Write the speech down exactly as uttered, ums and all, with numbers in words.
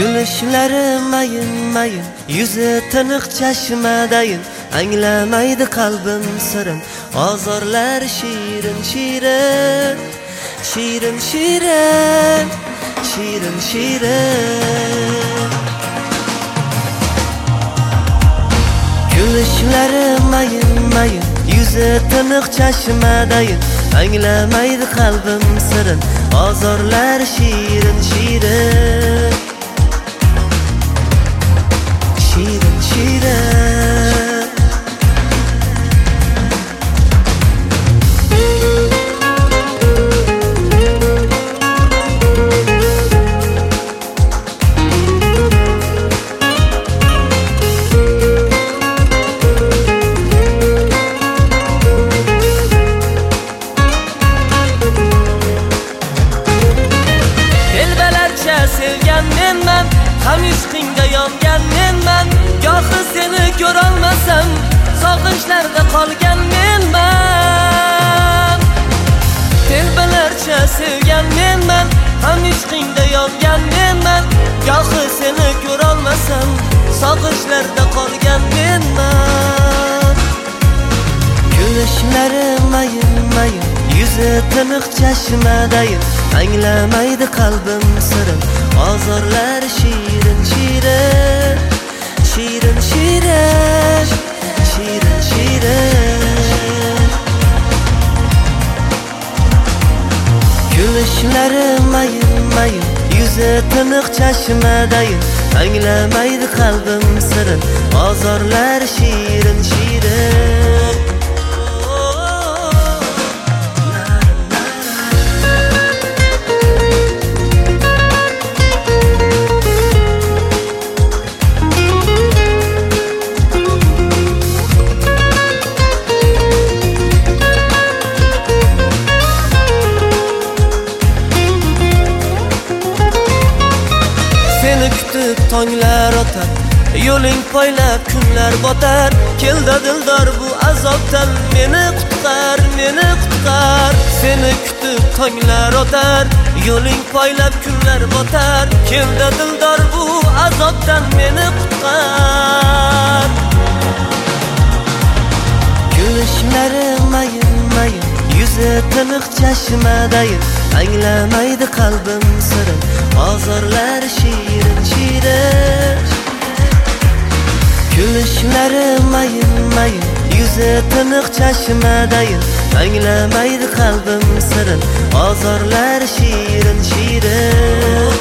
Gülüşleri mayın mayın, yüzü tınık çeşmedayın. Anglamaydı kalbim sırın, azarlar şirin şirin. Şirin şirin, şirin şirin. Gülüşleri mayın mayın, yüzü tınık çeşmedayın. Anglamaydı kalbim sırın, azarlar şirin şirin. Şirin şirin. Sevgen men, ham ishqingga yongan men. Gohi seni ko'rolmasam, sog'inchlarda qolgan menman. Telbalarcha sevgan men, ham ishqingda yongan menman. Gohi seni ko'rolmasam, sog'inchlarda qolgan menman. Gülüşleri mayın mayın, yüzü tınık çeşmedayın. Anglamaydı kalbim sırın, azarlar şirin şirin. Şirin şirin, şirin şirin. Gülüşleri mayın mayın, yüzü tınık çeşmedayın. Anglamaydı kalbim sırın, azarlar şirin şirin. Seni kütüp tonglar otar, yo'ling poylab kunlar botar. Keldi dildor bu azobdan, meni qutqar, meni qutqar. Seni kütüp tonglar otar, yo'ling poylab kunlar botar. Keldi dildor bu azobdan, meni qutqar. Gülüşleri mayın mayın, yüzü tınık çeşmedayın. Anglamaydı kalbim sırın, azarlar şirin şirin. Gülüşleri mayın mayın, yüzü tınık çeşmedayın. Anglamaydı kalbim sırın, azarlar şirin şirin.